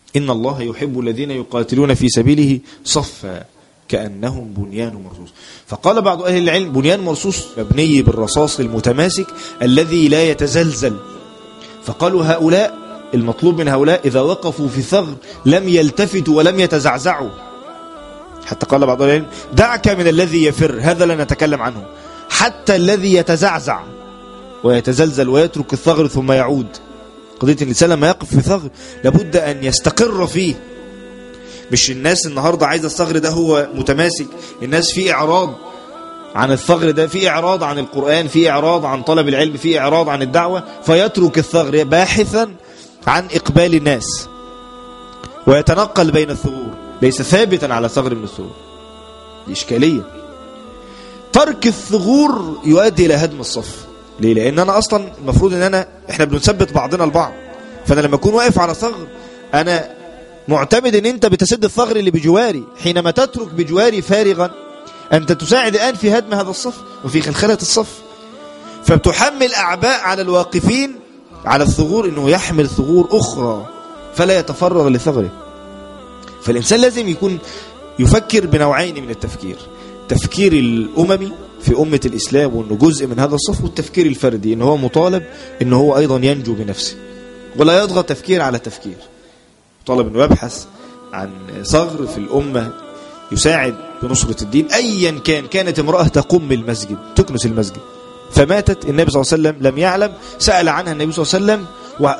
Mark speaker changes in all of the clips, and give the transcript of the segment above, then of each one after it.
Speaker 1: إن الله يحب الذين يقاتلون في سبيله صفا كأنهم بنيان مرصوص. فقال بعض أهل العلم بنيان مرصوص مبني بالرصاص المتماسك الذي لا يتزلزل. فقالوا هؤلاء المطلوب من هؤلاء إذا وقفوا في ثغر لم يلتفتوا ولم يتزعزعوا. حتى قال بعض أهل العلم دعك من الذي يفر، هذا لا نتكلم عنه، حتى الذي يتزعزع ويتزلزل ويترك الثغر ثم يعود. قضية الإنسان لما يقف في ثغر لابد أن يستقر فيه. مش الناس النهاردة عايزة الثغر ده هو متماسك، الناس في إعراض عن الثغر ده، في إعراض عن القرآن، في إعراض عن طلب العلم، في إعراض عن الدعوة، فيترك الثغر باحثا عن إقبال الناس ويتنقل بين الثغور، ليس ثابتا على ثغر من الثغور. دي إشكالية. ترك الثغور يؤدي إلى هدم الصف. ليه؟ لأن أنا أصلا المفروض أن إحنا بنثبت بعضنا البعض. فأنا لما أكون واقف على ثغر أنا معتمد أن أنت بتسد الثغر اللي بجواري. حينما تترك بجواري فارغا أنت تساعد الآن في هدم هذا الصف وفي خلخلة الصف. فبتحمل أعباء على الواقفين على الثغور أنه يحمل ثغور أخرى فلا يتفرغ لثغره. فالإنسان لازم يكون يفكر بنوعين من التفكير: تفكير الأممي في أمة الإسلام وأنه جزء من هذا الصف، والتفكير الفردي أنه هو مطالب أنه هو أيضا ينجو بنفسه ولا يضغط تفكير على تفكير. طالب أنه يبحث عن ثغر في الأمة يساعد بنصرة الدين أيا كان. كانت امرأة تقوم المسجد تكنس المسجد فماتت، النبي صلى الله عليه وسلم لم يعلم، سأل عنها النبي صلى الله عليه وسلم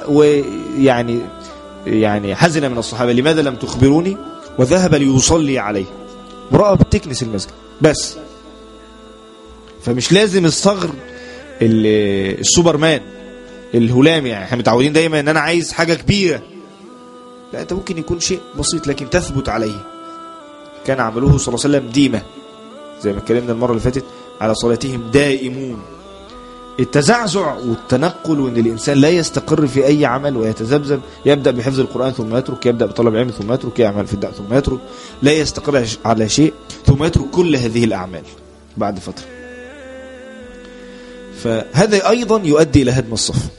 Speaker 1: ويعني حزن من الصحابة لماذا لم تخبروني، وذهب ليصلي عليه. امرأة بتكنس المسجد بس. فمش لازم الصغر السوبرمان الهلامي، يعني احنا متعودين دايما ان انا عايز حاجة كبيرة. لا، انت ممكن يكون شيء بسيط لكن تثبت عليه. كان عمله صلى الله عليه وسلم ديمة، زي ما اتكلمنا المرة اللي فاتت على صلاتهم دائمون. التزعزع والتنقل وان الانسان لا يستقر في اي عمل ويتذبذب، يبدأ بحفظ القرآن ثم يترك، يبدأ بطلب العلم ثم يترك، يعمل في الدعوة ثم يترك، لا يستقر على شيء ثم يترك كل هذه الأعمال بعد فترة. فهذا أيضا يؤدي إلى هدم الصف.